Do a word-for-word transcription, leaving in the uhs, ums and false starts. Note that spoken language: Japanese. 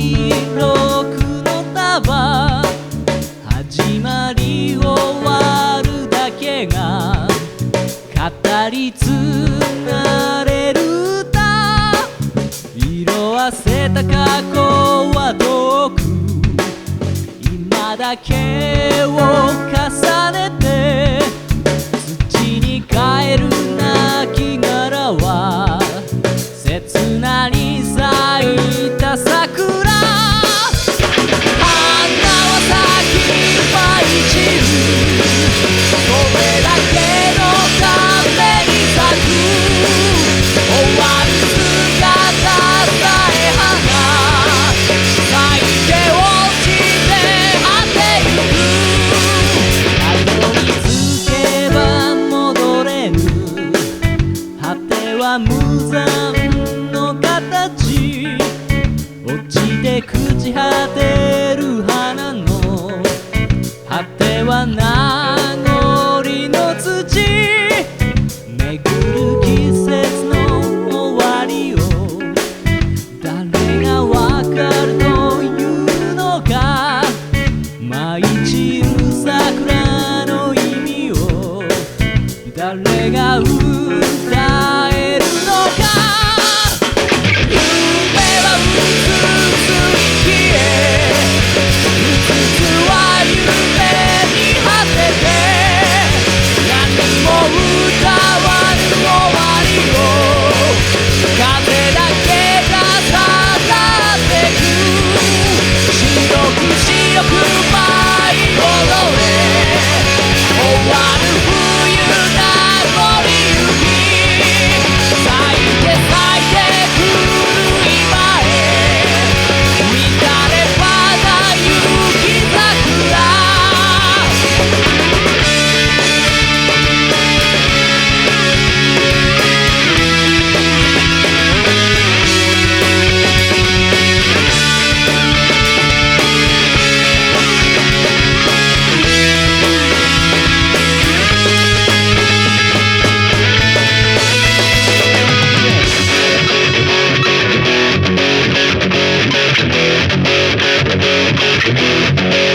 色の束始まり終わるだけが語り継がれる歌色あせた過去は遠く今だけを重ねて土に帰る亡き殻は切なに咲いた桜花は咲き舞い散るそれだけのために咲く終わる姿さえ花咲いて落ちて果てゆくたどり着けば戻れぬ果ては無残の形落ちて朽ち果てる花の果ては名残の土巡る季節の終わりを誰がわかるというのか舞い散る桜の意味を誰が歌えるのか夢はうつうつに消えうつつは夢に果てて何も歌わぬ終わりを風だけが去ってく白く白く舞い踊れ終わる冬名残雪咲いて咲いてくる今へ乱れ花雪桜 「